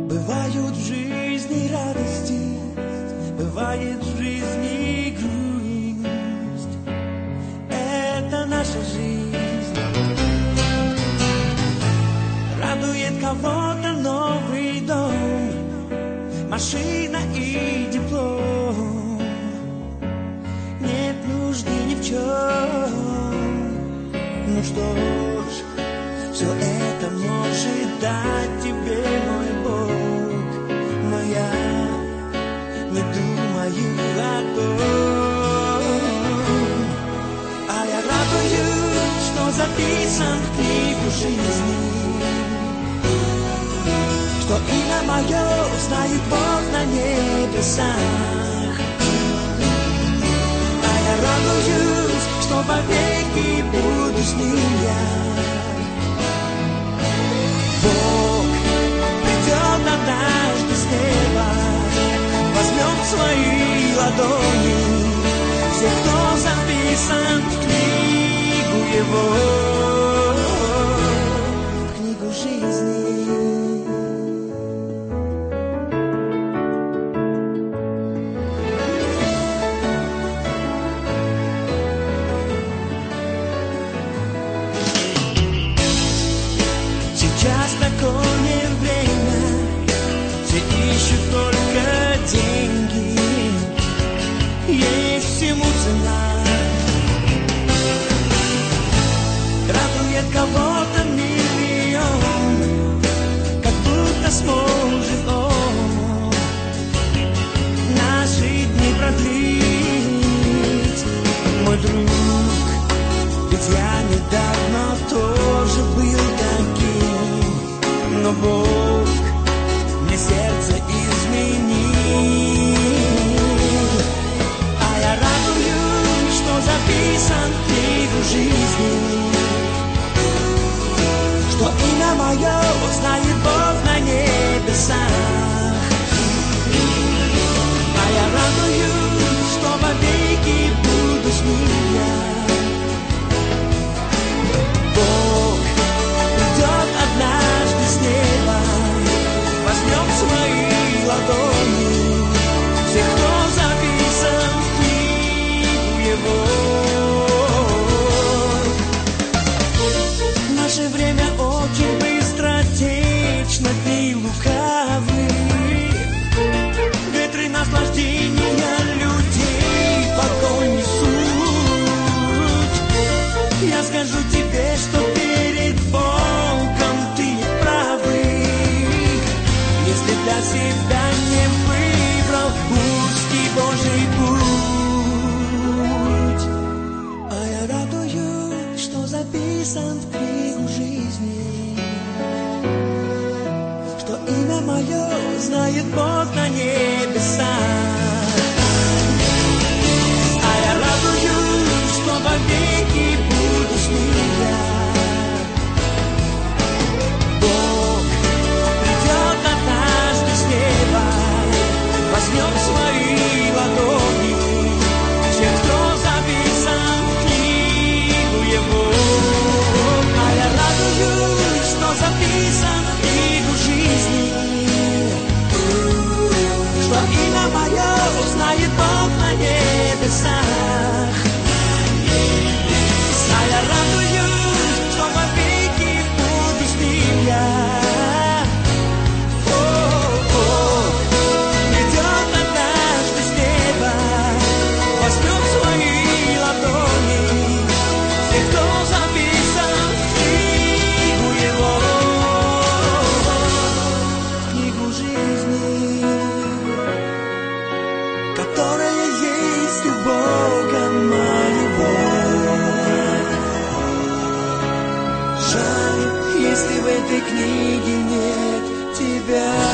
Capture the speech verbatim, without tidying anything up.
Бывают в жизни радости, бывает в жизни грусть. Это наша жизнь. Радует кого-то новый дом, машина и диплом. Нет нужды ни в чем. Ну что ж, все это может дать тебе мой Бог, но я не думаю о том. А я радуюсь, что записан в книгу жизни, что имя мое знает Бог на небесах. А я радуюсь, что вовеки буду с ним я. Бог придет однажды с неба, возьмет в свои ладони всех, кто записан в книгу Его, в книгу жизни. Сейчас такое время, все ищут только деньги, есть всему цена. Радует кого-то миллион, как будто сможет он наши дни продлить. Мой друг, ведь я недавно тоже был таким, но Бог мне сердце изменил. А я радуюсь, что записан в книгу жизни, что имя мое знает Бог на небесах. А я радуюсь, что вовеки буду с ним я. Бог придет однажды с неба, возьмет в свои ладони всех, кто записан в книгу Его. Наше время очень быстротечно, дни лукавы, ветры наслаждения людей покой несут. Я скажу тебе, что перед Богом ты правый, если для себя не выбрал узкий Божий путь. А я радуюсь, что записан в книгу жизни, что имя мое знает Бог на небесах. А я радуюсь, что вовеки буду с ним я. Бог придет однажды с неба, возьмет в свои ладони всех, кто записан в книгу Его. А я радуюсь, что записан в книгу жизни, что имя мое знает Бог на небесах. А я радуюсь, что вовеки буду с ним я. О-о-о, придет однажды с неба, возьмет в свои ладони всех, кто записан в книгу Его, в книгу жизни, которая есть у Бога моего. Жаль, если в этой книге нет тебя.